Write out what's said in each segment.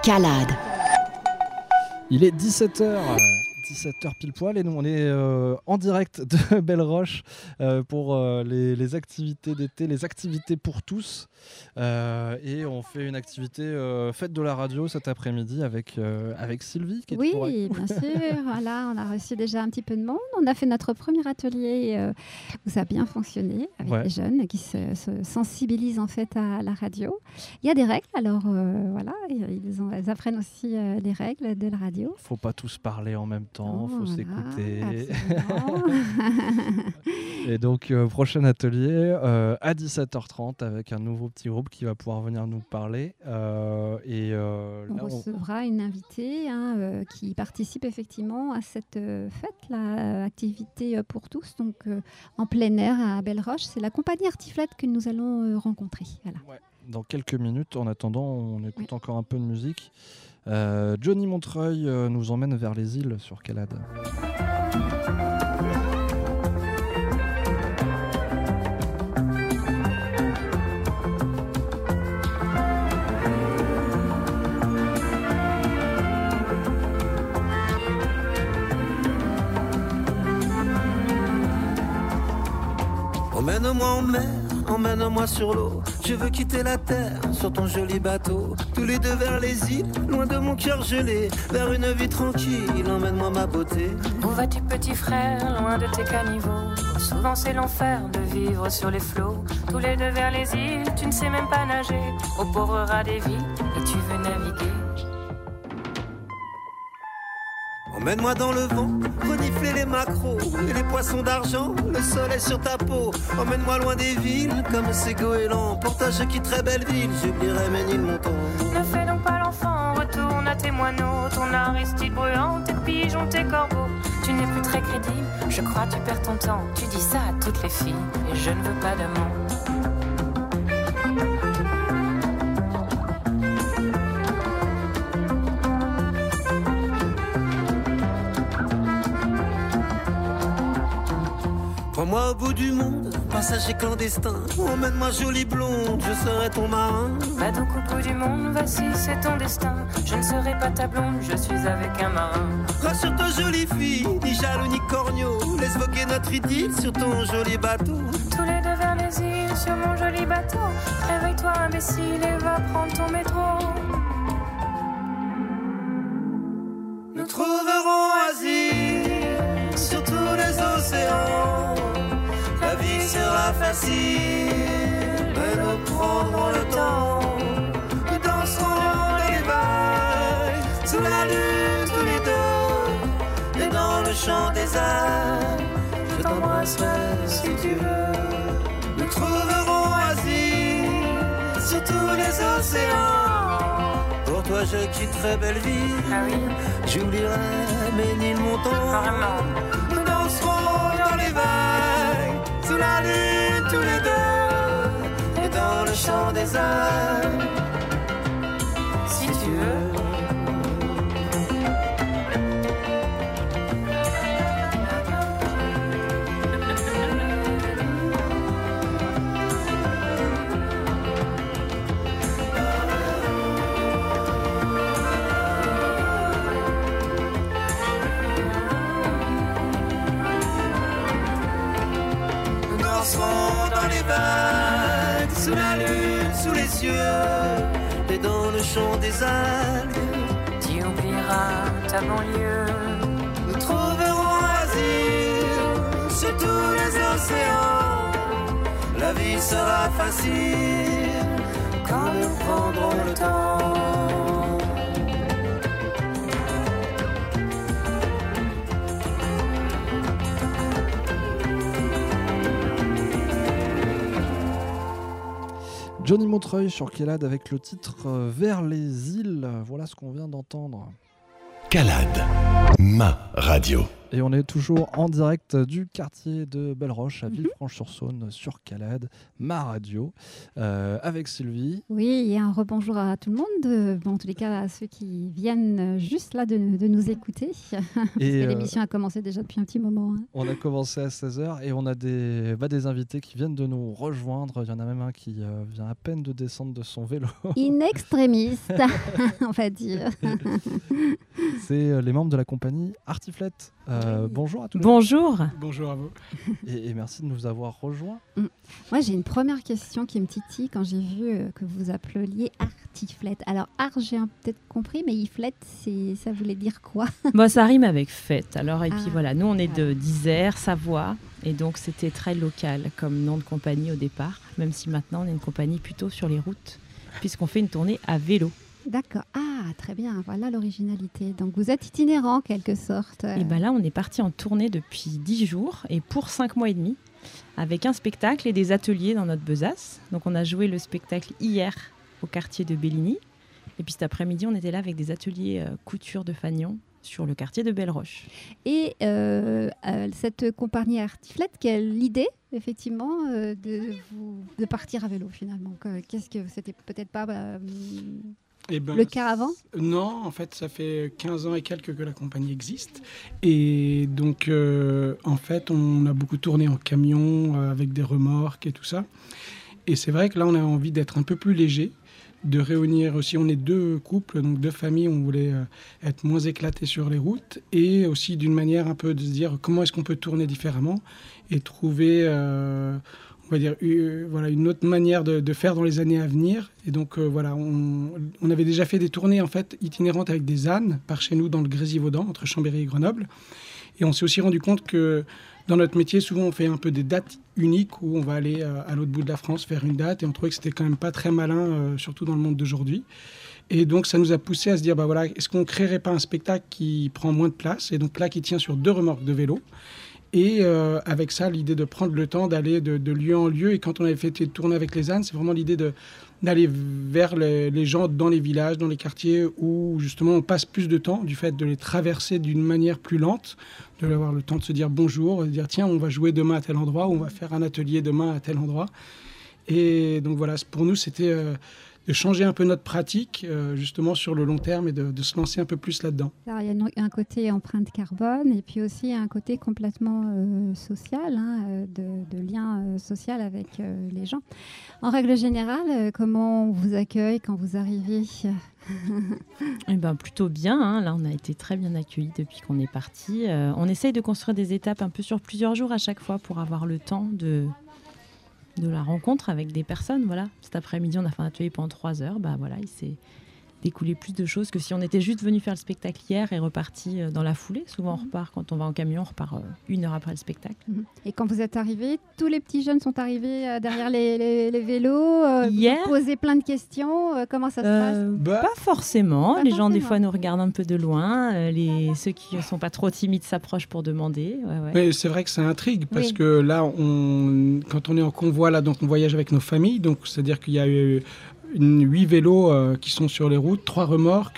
Calade. Il est 17h. 17h pile poil et nous on est en direct de Belle-Roche pour les activités d'été, les activités pour tous et on fait une activité fête de la radio cet après-midi avec Sylvie qui est toujours avec nous. Bien sûr, voilà, on a reçu déjà un petit peu de monde, on a fait notre premier atelier où ça a bien fonctionné avec les jeunes qui se sensibilisent en fait à la radio. Il y a des règles, alors voilà, ils apprennent aussi les règles de la radio. Faut pas tous parler en même temps, faut s'écouter. Et donc prochain atelier à 17h30 avec un nouveau petit groupe qui va pouvoir venir nous parler. On recevra une invitée qui participe effectivement à cette fête, activité pour tous, donc en plein air à Belle-Roche. C'est la compagnie Artiflette que nous allons rencontrer. Voilà. Ouais. Dans quelques minutes, en attendant, on écoute encore un peu de musique. Johnny Montreuil nous emmène vers les îles sur Calade. Emmène-moi en mer, emmène-moi sur l'eau. Je veux quitter la terre sur ton joli bateau. Tous les deux vers les îles, loin de mon cœur gelé. Vers une vie tranquille, emmène-moi ma beauté. Où vas-tu petit frère, loin de tes caniveaux? Souvent c'est l'enfer de vivre sur les flots. Tous les deux vers les îles, tu ne sais même pas nager. Au pauvre rat des villes, et tu veux naviguer. Emmène-moi dans le vent, renifler les maquereaux et les poissons d'argent, le soleil sur ta peau. Emmène-moi loin des villes, comme ces goélands. Pour ta je quitterai Belleville, j'oublierai Ménilmontant. Ne fais donc pas l'enfant, retourne à tes moineaux. Ton Aristide brûlant, tes pigeons, tes corbeaux. Tu n'es plus très crédible, je crois tu perds ton temps. Tu dis ça à toutes les filles, et je ne veux pas d'amant. Prends-moi au bout du monde, passager clandestin. Emmène-moi jolie blonde, je serai ton marin. Va donc au bout du monde, voici c'est ton destin. Je ne serai pas ta blonde, je suis avec un marin. Rassure-toi jolie fille, ni jaloux ni corneau. Laisse voguer notre idylle sur ton joli bateau. Tous les deux vers les îles, sur mon joli bateau. Réveille-toi imbécile et va prendre ton métro. Nous trouverons asile sur tous les océans. La vie sera facile, mais nous prendrons le temps. Nous danserons dans les vagues, sous la lune tous les deux. Et dans le chant des algues, je t'embrasserai si tu veux. Nous trouverons asile sur tous les océans. Pour toi je quitterai Belleville, j'oublierai Ménilmontant. Nous danserons dans les vagues, sous la lune tous les deux, et dans le chant des algues, si tu veux. Dans les vagues, sous la lune, sous les cieux, et dans le chant des algues, tu oublieras ta banlieue. Nous trouverons asile sur tous les océans. La vie sera facile quand nous prendrons le temps. Johnny Montreuil sur Calade avec le titre Vers les îles. Voilà ce qu'on vient d'entendre. Calade, ma radio. Et on est toujours en direct du quartier de Belleroche à Villefranche-sur-Saône sur Calade, ma radio, avec Sylvie. Oui, et un rebonjour à tout le monde, en tous les cas à ceux qui viennent juste là de nous écouter, parce que l'émission a commencé déjà depuis un petit moment. Hein. On a commencé à 16h et on a des invités qui viennent de nous rejoindre. Il y en a même un qui vient à peine de descendre de son vélo. In extremis, on va dire. C'est les membres de la compagnie Artiflette. Bonjour à tous. Bonjour. Bonjour à vous. Et merci de nous avoir rejoints. Moi, j'ai une première question qui me titille quand j'ai vu que vous appeliez Artiflette. Alors, j'ai peut-être compris, mais iflette, ça voulait dire quoi? Ça rime avec fête. Alors, et puis voilà, nous, on est d'Isère, Savoie, et donc c'était très local comme nom de compagnie au départ, même si maintenant, on est une compagnie plutôt sur les routes, puisqu'on fait une tournée à vélo. D'accord. Très bien. Voilà l'originalité. Donc, vous êtes itinérant, en quelque sorte. Et là, on est parti en tournée depuis 10 jours et pour 5 mois et demi, avec un spectacle et des ateliers dans notre besace. Donc, on a joué le spectacle hier au quartier de Belligny. Et puis, cet après-midi, on était là avec des ateliers couture de fanion sur le quartier de Belleroche. Et cette compagnie Artiflette, quelle idée, effectivement, de partir à vélo, finalement? Qu'est-ce que c'était peut-être pas... le cas avant? Non, en fait, ça fait 15 ans et quelques que la compagnie existe. Et donc, en fait, on a beaucoup tourné en camion, avec des remorques et tout ça. Et c'est vrai que là, on a envie d'être un peu plus léger, de réunir aussi, on est 2 couples, donc 2 familles, on voulait être moins éclatés sur les routes, et aussi d'une manière un peu de se dire comment est-ce qu'on peut tourner différemment et trouver... on va dire une autre manière de faire dans les années à venir. Et donc on avait déjà fait des tournées en fait itinérantes avec des ânes par chez nous dans le Grésivaudan, entre Chambéry et Grenoble. Et on s'est aussi rendu compte que dans notre métier, souvent on fait un peu des dates uniques où on va aller à l'autre bout de la France faire une date, et on trouvait que c'était quand même pas très malin, surtout dans le monde d'aujourd'hui. Et donc ça nous a poussé à se dire est-ce qu'on créerait pas un spectacle qui prend moins de place, et donc là qui tient sur 2 remorques de vélo. Et avec ça, l'idée de prendre le temps d'aller de lieu en lieu. Et quand on avait fait tourner avec les ânes, c'est vraiment l'idée d'aller vers les gens dans les villages, dans les quartiers où justement on passe plus de temps, du fait de les traverser d'une manière plus lente, de avoir le temps de se dire bonjour, de dire tiens, on va jouer demain à tel endroit, ou on va faire un atelier demain à tel endroit. Et donc voilà, pour nous, c'était... de changer un peu notre pratique, justement sur le long terme, et de se lancer un peu plus là-dedans. Alors, il y a un côté empreinte carbone, et puis aussi un côté complètement social, de lien social avec les gens. En règle générale, comment on vous accueille quand vous arrivez? Plutôt bien. Là, on a été très bien accueillis depuis qu'on est parti. On essaye de construire des étapes un peu sur plusieurs jours à chaque fois pour avoir le temps de la rencontre avec des personnes. Voilà. Cet après-midi, on a fait un atelier pendant 3 heures. Il s'est découlé plus de choses que si on était juste venu faire le spectacle hier et reparti dans la foulée. Souvent, on repart, quand on va en camion, on repart 1 heure après le spectacle. Et quand vous êtes arrivés, tous les petits jeunes sont arrivés derrière les vélos, hier, vous posez plein de questions. Comment ça se passe? Pas forcément. Les gens, des fois, nous regardent un peu de loin. Ceux qui ne sont pas trop timides s'approchent pour demander. Ouais. Mais c'est vrai que ça intrigue, parce que là, quand on est en convoi, là, donc on voyage avec nos familles. Donc, c'est-à-dire qu'il y a 8 vélos qui sont sur les routes, 3 remorques,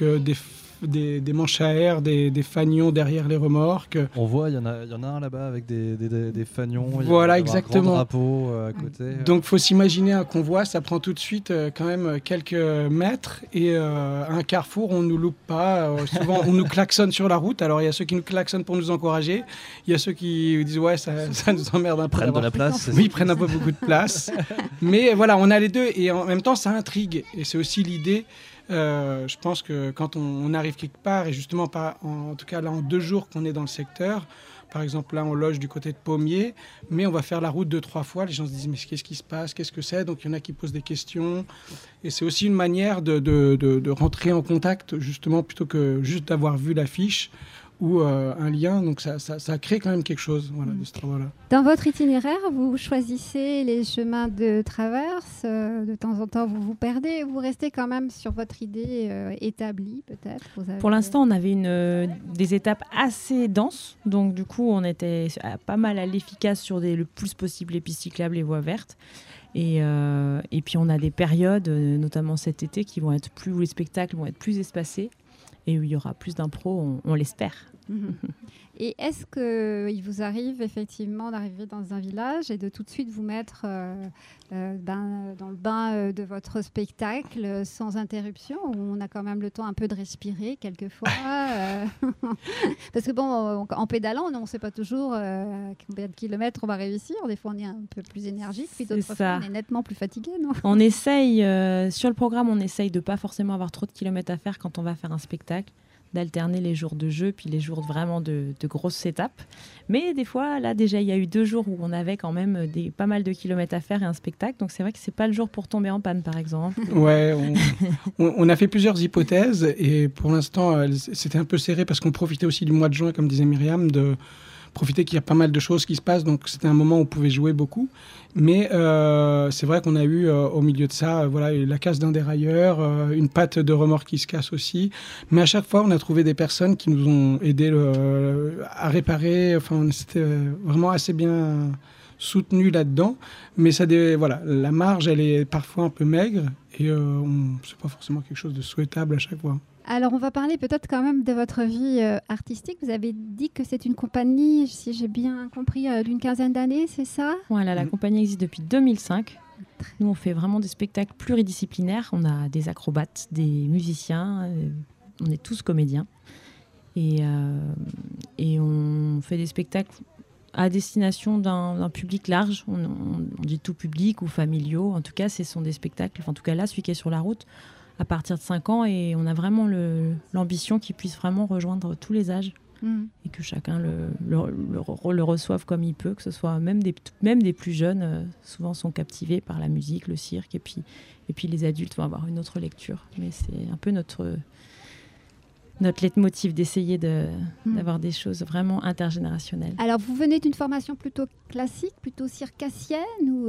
des manches à air, des fanions derrière les remorques. On voit, il y en a un là-bas avec des fanions. Voilà, exactement. Un grand drapeau à côté. Donc, il faut s'imaginer un convoi, ça prend tout de suite quand même quelques mètres. Et un carrefour, on ne nous loupe pas. Souvent, on nous klaxonne sur la route. Alors, il y a ceux qui nous klaxonnent pour nous encourager. Il y a ceux qui disent ça nous emmerde un peu. Prennent de la place. Oui, ils prennent un peu beaucoup de place. Mais voilà, on a les deux. Et en même temps, ça intrigue. Et c'est aussi l'idée... je pense que quand on arrive quelque part, et justement pas, en tout cas là en 2 jours qu'on est dans le secteur, par exemple là on loge du côté de Pommier, mais on va faire la route 2-3 fois, les gens se disent mais qu'est-ce qui se passe, qu'est-ce que c'est, donc il y en a qui posent des questions, et c'est aussi une manière de rentrer en contact, justement, plutôt que juste d'avoir vu l'affiche ou un lien, donc ça crée quand même quelque chose, de ce travail-là. Dans votre itinéraire, vous choisissez les chemins de traverse, de temps en temps vous vous perdez, vous restez quand même sur votre idée établie peut-être? Pour l'instant, on avait des étapes assez denses, donc du coup on était pas mal à l'efficace sur le plus possible les pistes cyclables, les voies vertes. Et puis on a des périodes, notamment cet été, où les spectacles vont être plus espacés. et où il y aura plus d'impro, on l'espère. Et est-ce qu'il vous arrive effectivement d'arriver dans un village et de tout de suite vous mettre dans le bain de votre spectacle sans interruption, où on a quand même le temps un peu de respirer quelquefois Parce que bon, en pédalant, on ne sait pas toujours combien de kilomètres on va réussir. Des fois, on est un peu plus énergique, puis d'autres fois, on est nettement plus fatigué, non? On essaye, sur le programme, on essaye de ne pas forcément avoir trop de kilomètres à faire quand on va faire un spectacle, d'alterner les jours de jeu puis les jours vraiment de grosses étapes. Mais des fois, là déjà, il y a eu 2 jours où on avait quand même pas mal de kilomètres à faire et un spectacle. Donc c'est vrai que c'est pas le jour pour tomber en panne, par exemple. Ouais, on a fait plusieurs hypothèses et pour l'instant, c'était un peu serré parce qu'on profitait aussi du mois de juin, comme disait Myriam, de profiter qu'il y a pas mal de choses qui se passent. Donc c'était un moment où on pouvait jouer beaucoup. Mais c'est vrai qu'on a eu au milieu de ça la casse d'un dérailleur, une patte de remorque qui se casse aussi. Mais à chaque fois, on a trouvé des personnes qui nous ont aidés à réparer. Enfin, c'était vraiment assez bien soutenu là-dedans. Mais la marge, elle est parfois un peu maigre et c'est pas forcément quelque chose de souhaitable à chaque fois. Alors, on va parler peut-être quand même de votre vie artistique. Vous avez dit que c'est une compagnie, si j'ai bien compris, d'une 15aine d'années, c'est ça? Voilà, la compagnie existe depuis 2005. Nous, on fait vraiment des spectacles pluridisciplinaires. On a des acrobates, des musiciens, on est tous comédiens. Et on fait des spectacles à destination d'un public large. On dit tout public ou familiaux. En tout cas, ce sont des spectacles, en tout cas là, celui qui est sur la route, à partir de 5 ans, et on a vraiment l'ambition qu'il puisse vraiment rejoindre tous les âges et que chacun le reçoive comme il peut, que ce soit même des plus jeunes, souvent sont captivés par la musique, le cirque, et puis les adultes vont avoir une autre lecture. Mais c'est un peu notre leitmotiv d'essayer d'avoir des choses vraiment intergénérationnelles. Alors, vous venez d'une formation plutôt classique, plutôt circassienne ou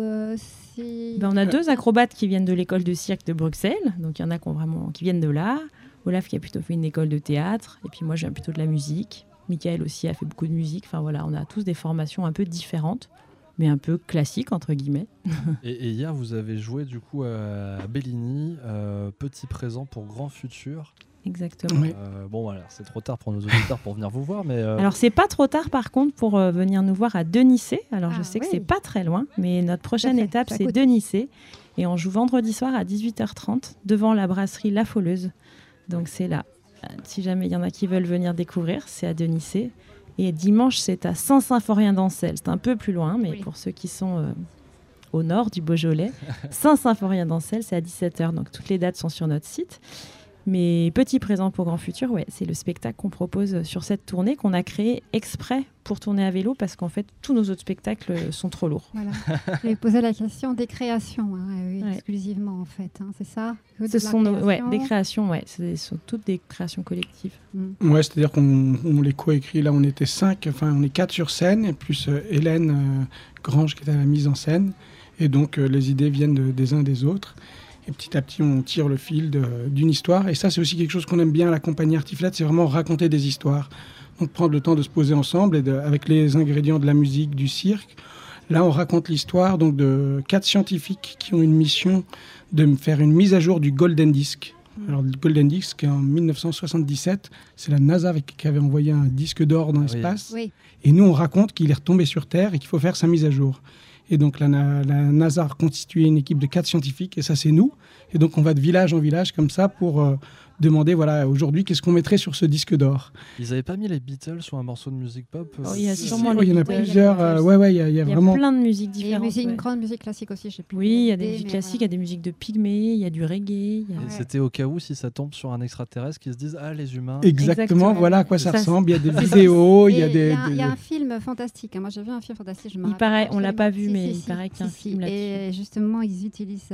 on a 2 acrobates qui viennent de l'école de cirque de Bruxelles. Donc, il y en a qui viennent de là. Olaf qui a plutôt fait une école de théâtre. Et puis moi, je viens plutôt de la musique. Michael aussi a fait beaucoup de musique. Enfin, voilà, on a tous des formations un peu différentes, mais un peu classiques, entre guillemets. Et hier, vous avez joué du coup à Bellini, Petit présent pour grand futur. Exactement. Oui. Bon, voilà, c'est trop tard pour nos auditeurs pour venir vous voir, mais... Alors, c'est pas trop tard, par contre, pour venir nous voir à Denissé. Alors, je sais que c'est pas très loin, mais notre prochaine étape, c'est Denissé. Et on joue vendredi soir à 18h30 devant la brasserie La Folleuse. Donc, c'est là. Si jamais il y en a qui veulent venir découvrir, c'est à Denissé. Et dimanche, c'est à Saint-Symphorien-d'Ancel. C'est un peu plus loin, mais pour ceux qui sont au nord du Beaujolais, Saint-Symphorien-d'Ancel, c'est à 17h. Donc, toutes les dates sont sur notre site. Mais Petit présent pour grand futur, c'est le spectacle qu'on propose sur cette tournée, qu'on a créé exprès pour tourner à vélo, parce qu'en fait, tous nos autres spectacles sont trop lourds. Voilà. Je vais poser la question des créations, exclusivement en fait, c'est ça? Ce sont des créations, ce sont toutes des créations collectives. Ouais, c'est-à-dire qu'on les coécrit, là on était 5, enfin on est 4 sur scène, et plus Hélène Grange qui est à la mise en scène, et donc les idées viennent des uns des autres. Et petit à petit, on tire le fil d'une histoire. Et ça, c'est aussi quelque chose qu'on aime bien à la compagnie Artiflette, c'est vraiment raconter des histoires. Donc prendre le temps de se poser ensemble et avec les ingrédients de la musique, du cirque. Là, on raconte l'histoire donc, de 4 scientifiques qui ont une mission de faire une mise à jour du Golden Disc. Alors, le Golden Disc, en 1977, c'est la NASA qui avait envoyé un disque d'or dans l'espace. Oui. Et nous, on raconte qu'il est retombé sur Terre et qu'il faut faire sa mise à jour. Et donc, la NASA a constitué une équipe de 4 scientifiques, et ça, c'est nous. Et donc, on va de village en village comme ça pour demander, aujourd'hui, qu'est-ce qu'on mettrait sur ce disque d'or. Ils n'avaient pas mis les Beatles sur un morceau de musique pop Il y a sûrement il y en a plusieurs. Il y a vraiment plein de musiques différentes. Il y a une grande musique classique aussi, je sais plus. Oui, il y a des musiques classiques, il y a des musiques de Pygmée, il y a du reggae. C'était au cas où, si ça tombe sur un extraterrestre, qui se disent « Ah, les humains !» Exactement, voilà à quoi ça ressemble. Il y a des vidéos, il y a des... Il y a un film fantastique. Moi, j'ai vu un film fantastique. Il paraît, on l'a pas vu, mais il paraît qu'il y a un film là-dessus. Et justement, ils utilisent...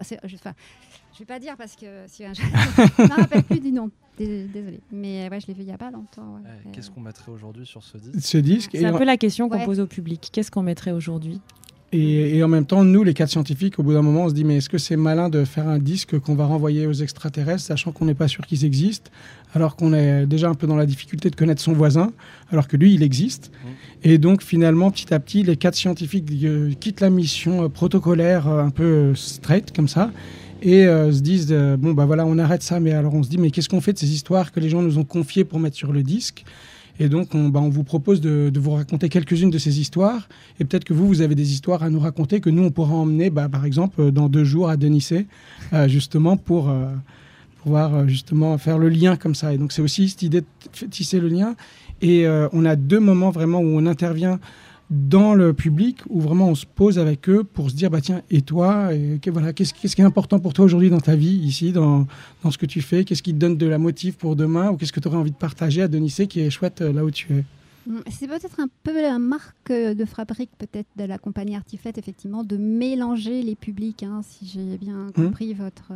Je vais pas dire parce que si je ne me rappelle plus du nom. Désolée. Mais je l'ai vu il n'y a pas longtemps. Qu'est-ce qu'on mettrait aujourd'hui sur ce disque? Ce disque, c'est un peu la question qu'on pose au public. Qu'est-ce qu'on mettrait aujourd'hui? Et en même temps, nous, les 4 scientifiques, au bout d'un moment, on se dit, mais est-ce que c'est malin de faire un disque qu'on va renvoyer aux extraterrestres, sachant qu'on n'est pas sûr qu'ils existent, alors qu'on est déjà un peu dans la difficulté de connaître son voisin, alors que lui, il existe. Et donc, finalement, petit à petit, les 4 scientifiques quittent la mission protocolaire un peu straight, comme ça, et se disent bon bah voilà, on arrête ça, mais alors on se dit mais qu'est-ce qu'on fait de ces histoires que les gens nous ont confiées pour mettre sur le disque? Et donc on vous propose de vous raconter quelques-unes de ces histoires, et peut-être que vous avez des histoires à nous raconter que nous on pourra emmener par exemple dans 2 jours à Denissé, justement pour pouvoir justement faire le lien comme ça. Et donc c'est aussi cette idée de tisser le lien, et on a 2 moments vraiment où on intervient dans le public, où vraiment on se pose avec eux pour se dire tiens, et toi, voilà, qu'est-ce qui est important pour toi aujourd'hui dans ta vie, ici, dans ce que tu fais, qu'est-ce qui te donne de la motive pour demain, ou qu'est-ce que tu aurais envie de partager à Denissé qui est chouette là où tu es? C'est peut-être un peu la marque de fabrique peut-être de la compagnie Artiflette, effectivement, de mélanger les publics, si j'ai bien compris votre...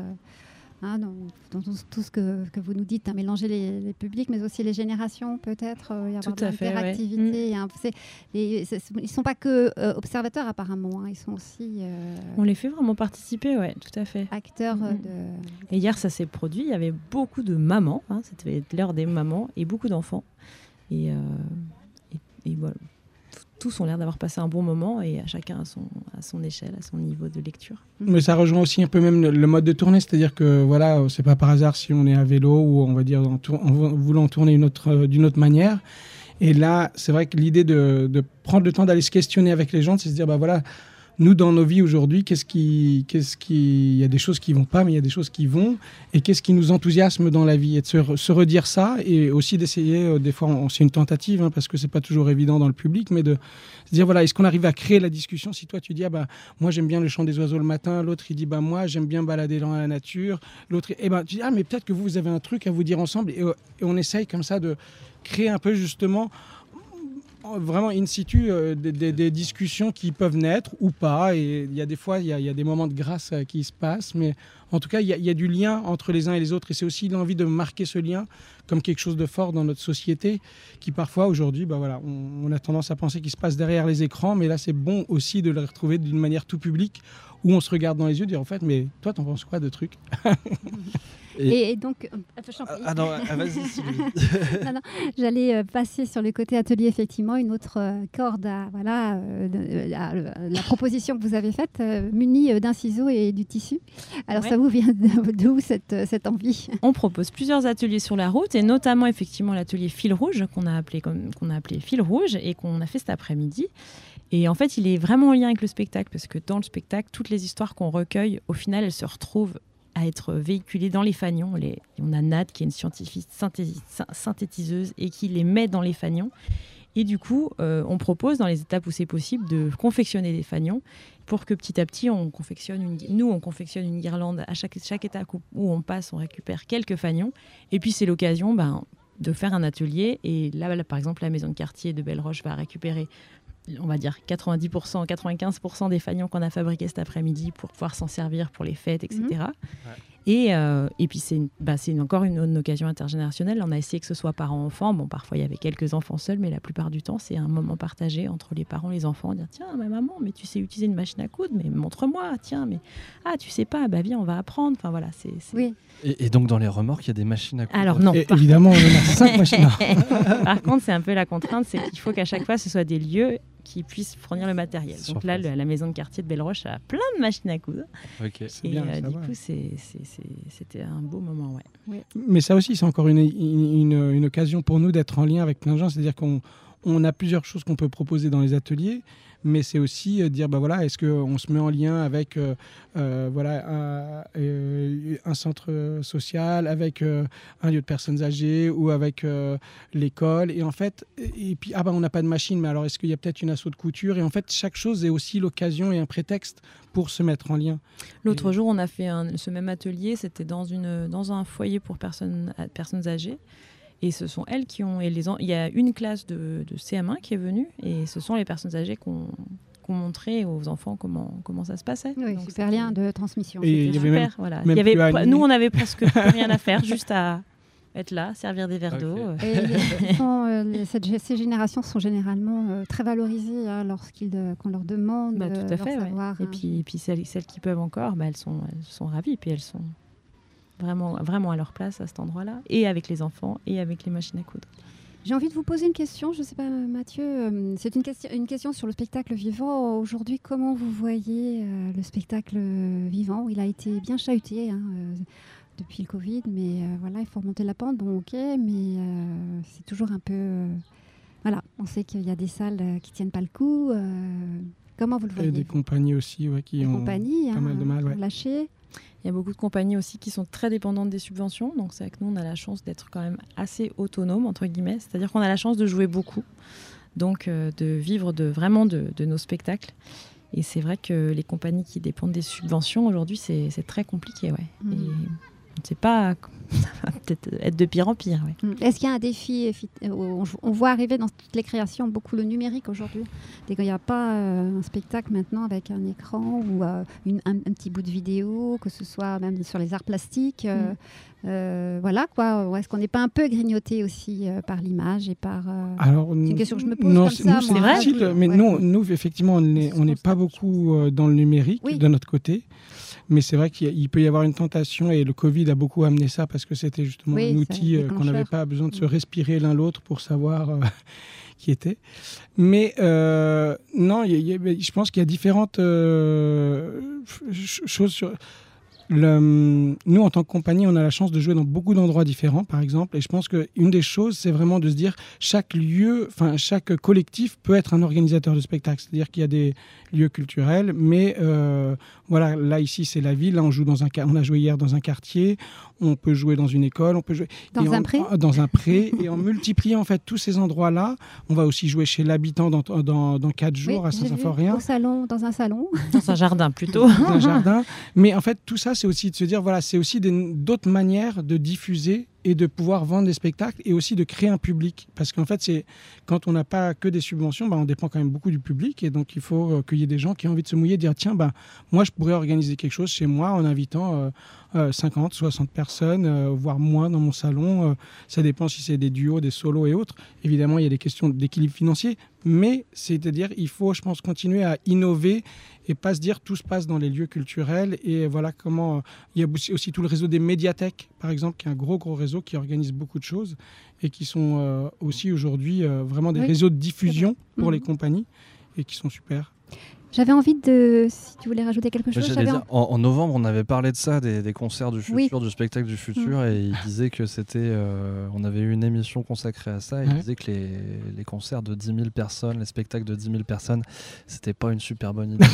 dans tout ce que vous nous dites, mélanger les publics, mais aussi les générations, peut-être, y avoir de l'interactivité. Ils ne sont pas que observateurs, apparemment. Ils sont aussi... On les fait vraiment participer, oui, tout à fait. Acteurs de... Et hier, ça s'est produit. Il y avait beaucoup de mamans. C'était l'heure des mamans et beaucoup d'enfants. Et voilà. Tous ont l'air d'avoir passé un bon moment, et chacun à son échelle, à son niveau de lecture. Mais ça rejoint aussi un peu même le mode de tournée, c'est-à-dire que voilà, c'est pas par hasard si on est à vélo ou on va dire en voulant tourner d'une autre manière. Et là, c'est vrai que l'idée de prendre le temps d'aller se questionner avec les gens, c'est se dire voilà, nous dans nos vies aujourd'hui, il y a des choses qui vont pas, mais il y a des choses qui vont, et qu'est-ce qui nous enthousiasme dans la vie, et de se redire ça, et aussi d'essayer, des fois c'est une tentative, parce que c'est pas toujours évident dans le public, mais de se dire voilà, est-ce qu'on arrive à créer la discussion? Si toi tu dis moi j'aime bien le chant des oiseaux le matin, l'autre il dit moi j'aime bien balader dans la nature, l'autre tu dis mais peut-être que vous avez un truc à vous dire ensemble, et on essaye comme ça de créer un peu justement vraiment in situ des discussions qui peuvent naître ou pas, et il y a des fois il y a des moments de grâce qui se passent, mais en tout cas il y a du lien entre les uns et les autres, et c'est aussi l'envie de marquer ce lien comme quelque chose de fort dans notre société qui parfois aujourd'hui voilà, on a tendance à penser qu'il se passe derrière les écrans, mais là c'est bon aussi de le retrouver d'une manière tout publique où on se regarde dans les yeux et dire en fait mais toi t'en penses quoi de trucs? Et donc, vas-y Sylvie. non, j'allais passer sur le côté atelier, effectivement, une autre corde à la proposition que vous avez faite, munie d'un ciseau et du tissu. Alors ça vous vient d'où cette envie? On propose plusieurs ateliers sur la route, et notamment effectivement l'atelier Fil Rouge qu'on a appelé Fil Rouge, et qu'on a fait cet après-midi. Et en fait, il est vraiment en lien avec le spectacle, parce que dans le spectacle, toutes les histoires qu'on recueille, au final, elles se retrouvent à être véhiculées dans les fanions. On a Nat, qui est une scientifique synthétiseuse, et qui les met dans les fanions. Et du coup, on propose, dans les étapes où c'est possible, de confectionner des fanions, pour que petit à petit, on confectionne une guirlande. À chaque étape où on passe, on récupère quelques fanions. Et puis, c'est l'occasion de faire un atelier. Et là, par exemple, la maison de quartier de Belle-Roche va récupérer, on va dire 90%, 95% des fanions qu'on a fabriqués cet après-midi pour pouvoir s'en servir pour les fêtes, etc. Et puis c'est encore une occasion intergénérationnelle. On a essayé que ce soit parents-enfants. Bon, parfois il y avait quelques enfants seuls, mais la plupart du temps c'est un moment partagé entre les parents et les enfants. Dire tiens, mais maman, mais tu sais utiliser une machine à coudre, mais montre-moi. Tiens, mais tu sais pas, viens, on va apprendre. Enfin voilà, c'est... Oui. Et donc dans les remorques, il y a des machines à coudre. Alors non. Évidemment, on en a 5 machines. Par contre, c'est un peu la contrainte, c'est qu'il faut qu'à chaque fois ce soit des lieux qui puissent fournir le matériel. Donc là, la maison de quartier de Belle-Roche a plein de machines à coudre. Okay. Et du coup, c'était un beau moment, ouais. Mais ça aussi, c'est encore une occasion pour nous d'être en lien avec plein de gens. C'est-à-dire qu'on a plusieurs choses qu'on peut proposer dans les ateliers, mais c'est aussi dire, est-ce qu'on se met en lien avec un centre social, avec un lieu de personnes âgées ou avec l'école. Et en fait, on n'a pas de machine, mais alors est-ce qu'il y a peut-être une asso de couture? Et en fait, chaque chose est aussi l'occasion et un prétexte pour se mettre en lien. L'autre jour, on a fait ce même atelier, c'était dans un foyer pour personnes âgées. Et ce sont elles qui ont... il y a une classe de CM1 qui est venue, et ce sont les personnes âgées qui ont montré aux enfants comment ça se passait. Oui, donc, super lien de transmission. Et c'était super, voilà. Nous, on avait presque rien à faire, juste à être là, servir des verres d'eau. Ces générations sont généralement très valorisées qu'on leur demande tout à fait, leur savoir. Et puis celles qui peuvent encore, elles sont ravies, puis elles sont vraiment, vraiment à leur place à cet endroit-là, et avec les enfants et avec les machines à coudre. J'ai envie de vous poser une question, je ne sais pas Mathieu, c'est une question sur le spectacle vivant. Aujourd'hui, comment vous voyez le spectacle vivant? Il a été bien chahuté depuis le Covid, mais voilà, il faut remonter la pente, bon ok, mais c'est toujours un peu... voilà, on sait qu'il y a des salles qui ne tiennent pas le coup. Comment vous le voyez? Et des compagnies aussi qui ont pas mal de mal. Lâché. Il y a beaucoup de compagnies aussi qui sont très dépendantes des subventions. Donc c'est vrai que nous, on a la chance d'être quand même assez autonome, entre guillemets. C'est-à-dire qu'on a la chance de jouer beaucoup, donc de vivre vraiment de nos spectacles. Et c'est vrai que les compagnies qui dépendent des subventions, aujourd'hui, c'est très compliqué. Ouais. Et on ne sait pas... Ça va peut-être être de pire en pire. Ouais. Est-ce qu'il y a un défi? On voit arriver dans toutes les créations beaucoup le numérique aujourd'hui. Il n'y a pas un spectacle maintenant avec un écran ou un petit bout de vidéo, que ce soit même sur les arts plastiques. Voilà quoi. Est-ce qu'on n'est pas un peu grignoté aussi par l'image et par... Alors, c'est une question que je me pose non, comme ça. C'est difficile, mais nous, effectivement, on n'est pas beaucoup dans le numérique de notre côté. Mais c'est vrai qu'il peut y avoir une tentation, et le Covid a beaucoup amené ça parce que c'était justement un outil qu'on n'avait pas besoin de se respirer l'un l'autre pour savoir qui était. Mais non, je pense qu'il y a différentes choses sur... Nous, en tant que compagnie, on a la chance de jouer dans beaucoup d'endroits différents, par exemple. Et je pense qu'une des choses, c'est vraiment de se dire chaque collectif peut être un organisateur de spectacle. C'est-à-dire qu'il y a des lieux culturels, mais voilà, là, ici, c'est la ville. Là, on a joué hier dans un quartier. On peut jouer dans une école. On peut jouer dans un pré. Et en multipliant en fait tous ces endroits-là, on va aussi jouer chez l'habitant dans 4 jours à Saint-Symphorien. Dans un salon. Dans un jardin plutôt. Dans un jardin. Mais en fait, tout ça, c'est aussi de se dire, voilà, c'est aussi d'autres manières de diffuser et de pouvoir vendre des spectacles et aussi de créer un public. Parce qu'en fait, quand on n'a pas que des subventions, on dépend quand même beaucoup du public. Et donc, il faut qu'il y ait des gens qui ont envie de se mouiller, de dire, tiens, moi, je pourrais organiser quelque chose chez moi en invitant 50, 60 personnes, voire moins dans mon salon. Ça dépend si c'est des duos, des solos et autres. Évidemment, il y a des questions d'équilibre financier. Mais c'est-à-dire, il faut, je pense, continuer à innover et pas se dire tout se passe dans les lieux culturels. Et voilà comment... il y a aussi tout le réseau des médiathèques, par exemple, qui est un gros réseau qui organise beaucoup de choses et qui sont aussi aujourd'hui vraiment des réseaux de diffusion pour les compagnies et qui sont super. J'avais envie de... Si tu voulais rajouter quelque chose. En novembre, on avait parlé de ça, des concerts du futur, du spectacle du futur, et il disait que c'était... on avait eu une émission consacrée à ça, et il disait que les concerts de 10 000 personnes, les spectacles de 10 000 personnes, c'était pas une super bonne idée.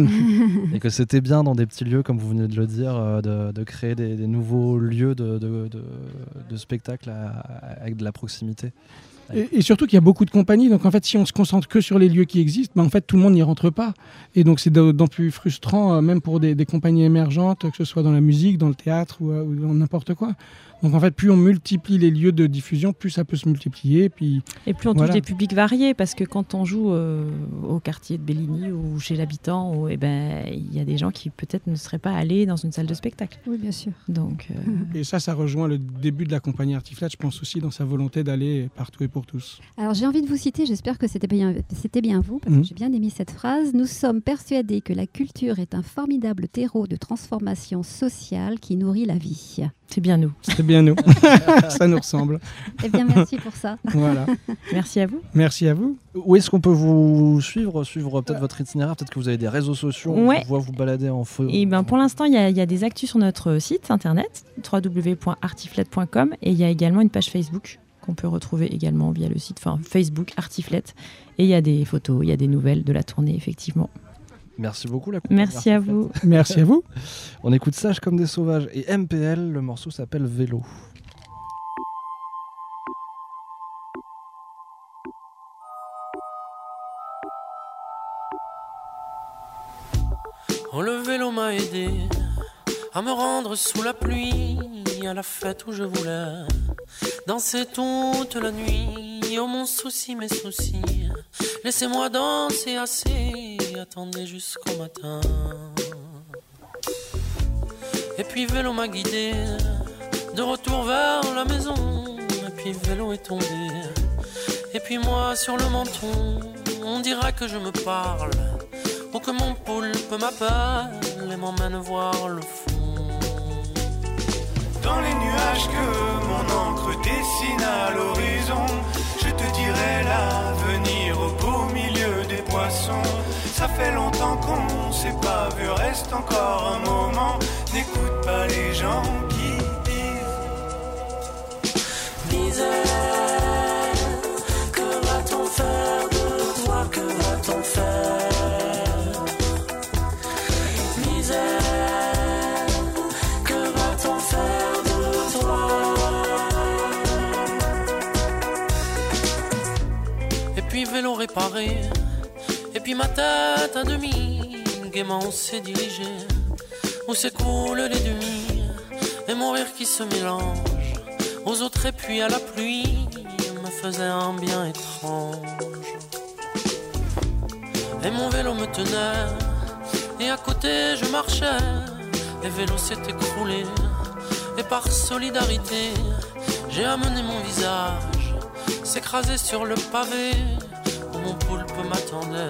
Et que c'était bien dans des petits lieux, comme vous venez de le dire, de créer des nouveaux lieux de spectacle avec de la proximité. Et surtout qu'il y a beaucoup de compagnies, donc en fait si on se concentre que sur les lieux qui existent, en fait tout le monde n'y rentre pas. Et donc c'est d'autant plus frustrant, même pour des compagnies émergentes, que ce soit dans la musique, dans le théâtre ou dans n'importe quoi. Donc en fait, plus on multiplie les lieux de diffusion, plus ça peut se multiplier. Et plus on touche des publics variés, parce que quand on joue au quartier de Bellini ou chez l'habitant, il y a des gens qui peut-être ne seraient pas allés dans une salle de spectacle. Oui, bien sûr. Donc, Et ça rejoint le début de la compagnie Artiflat, je pense aussi, dans sa volonté d'aller partout et pour tous. Alors j'ai envie de vous citer, j'espère que c'était bien vous, parce que j'ai bien aimé cette phrase. Nous sommes persuadés que la culture est un formidable terreau de transformation sociale qui nourrit la vie. C'est bien nous. C'est bien nous. Ça nous ressemble. Eh bien, merci pour ça. Voilà. Merci à vous. Merci à vous. Où est-ce qu'on peut vous suivre peut-être votre itinéraire? Peut-être que vous avez des réseaux sociaux, on voit vous balader en feu. Et pour l'instant, il y a des actus sur notre site internet, www.artiflet.com, et il y a également une page Facebook qu'on peut retrouver également via le site, Facebook Artiflet. Et il y a des photos, il y a des nouvelles de la tournée, effectivement. Merci beaucoup. Merci à vous. Merci à vous. On écoute Sage comme des sauvages et MPL, le morceau s'appelle Vélo. Oh, le vélo m'a aidé à me rendre sous la pluie à la fête où je voulais danser toute la nuit. Oh mon souci, mes soucis, laissez-moi danser assez, attendez jusqu'au matin. Et puis vélo m'a guidé de retour vers la maison. Et puis vélo est tombé. Et puis moi sur le menton, on dira que je me parle, ou que mon poulpe m'appelle et m'emmène voir le fond. Dans les nuages que mon encre dessine à l'horizon, je Ça fait longtemps qu'on s'est pas vu, reste encore un moment. N'écoute pas les gens qui disent misère. Que va-t-on faire de toi? Que va-t-on faire? Misère. Que va-t-on faire de toi? Et puis vélo réparé, et puis ma tête à demi, gaiement s'est dirigée où s'écoulent les demi, et mon rire qui se mélange aux autres et puis à la pluie me faisait un bien étrange. Et mon vélo me tenait, et à côté je marchais, et vélo s'est écroulé, et par solidarité j'ai amené mon visage s'écraser sur le pavé où mon poulpe m'attendait.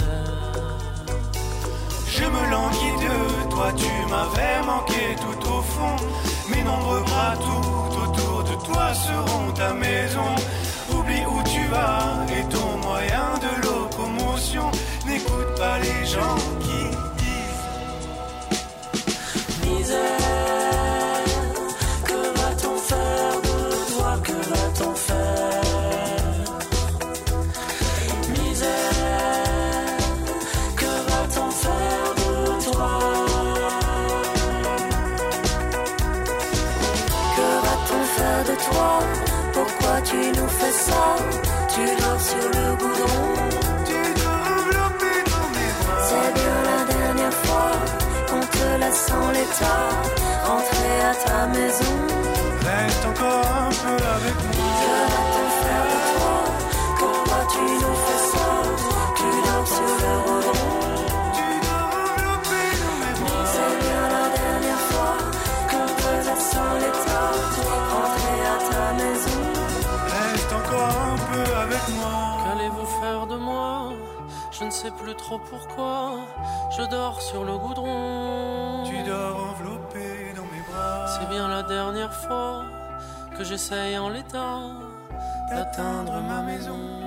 Je me languis de toi, tu m'avais manqué tout au fond. Mes nombreux bras tout autour de toi seront ta maison. Oublie où tu vas et ton moyen de locomotion. N'écoute pas les gens qui disent misère. Que va-t-on faire de toi? Que va-t-on faire? Misère. Que va-t-on faire de toi? Que va-t-on faire de toi? Pourquoi tu nous fais ça? Tu dors sur le goudron. Tu dois envelopper dans mes bras. C'est bien la dernière fois qu'on te laisse en l'état, rentrer à ta maison. Reste encore un peu avec moi. Que va-t-on faire de toi? Pourquoi tu nous fais ça? Tu dors sur le goudron. Tu dois envelopper dans mes bras. C'est bien la dernière fois qu'on te laisse en l'état, rentrer à ta maison. Reste encore un peu avec moi. Qu'allez-vous faire de moi? Je ne sais plus trop pourquoi. Je dors sur le goudron. Tu dors enveloppé dans mes bras. C'est bien la dernière fois que j'essaye en l'état d'atteindre ma maison.